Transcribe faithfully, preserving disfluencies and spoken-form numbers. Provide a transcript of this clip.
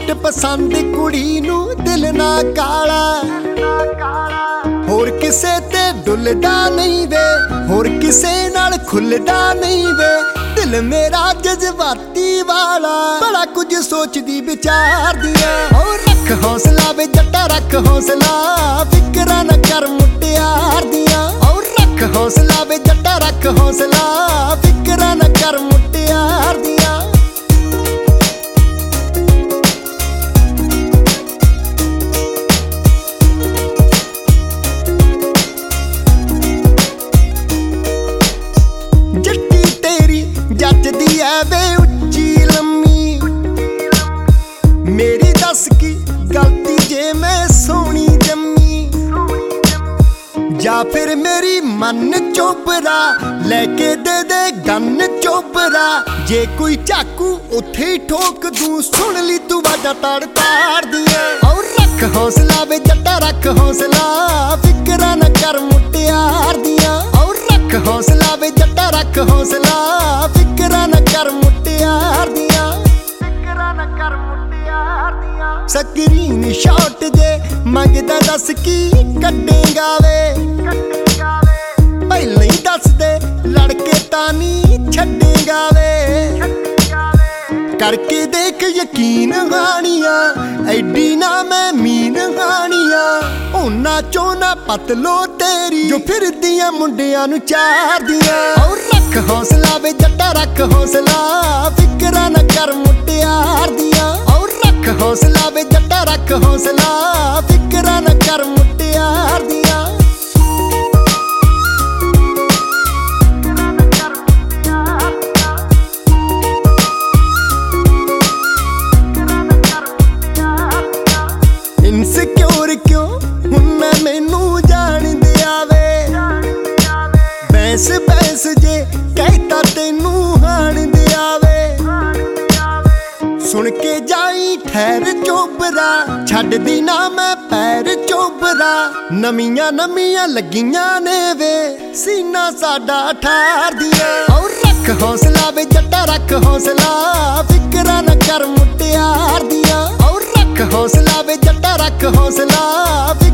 Suit पसंद कुड़ी नू दिल ना काला, होर किसे ते डुलदा नहीं वे, होर किसे नाल खुलदा नहीं वे। दिल मेरा जज्बाती वाला बड़ा कुछ सोचदी विचार दिया। और रख हौसला वे जट्टा रख हौसला, फिकरा न कर मुटियार दिया। और रख हौसला वे जट्टा रख हौसला, फिकरा न कर मुटियार दिया। जट्टी तेरी जचदी है वे उच्ची लम्मी, मेरी दस की गलती जे मैं सोनी जम्मी। या फिर मेरी मन चोपरा लेके दे दे गन चोपरा, जे कोई चाकू उथे ही ठोक दूं, सुन ली तू वाजा ताड़ ताड़ दिए। और रख हौसला वे जट्टा रख हौसला, फिकरा न कर मुटियार दिया। और रख हौसला वे जट्टा रख हौसला, फिकरा न कर मुटियार दिया। फिकरा न कर मुटियार दिया। स्क्रीन शॉट जे मंगदा दस की कड्डेगा वे, पहले ही दस दे लड़के तानी छड्डेगा वे। करके देख यकीन हानिया, एडी ना मैं मीन हानिया। उन्ना चोना पतलो तेरी जो फिर दिया मुंडिया नू चार दिया। और रख हौसला वे जट्टा रख हौसला, फिकरा न कर मुटियार दिया। और रख हौसला वे जट्टा रख हौसला, फिकरा न कर मुटियार दिया। इनसिक्योर क्यों हुन्ना मैनू जान दिया वे, बैंस बैंस जे कहता तेनू हान दिया वे। सुन के जाई ठहर चोपरा, छड्ड दी ना मैं पैर चोपरा। नमियां नमियां लगियां ने वे, सीना साडा ठार दिया। और रख हौसला वे जट्टा रख हौसला, फिकरा न कर मुटियार दिया। और रख हौसला वे जट्टा रख हौसला।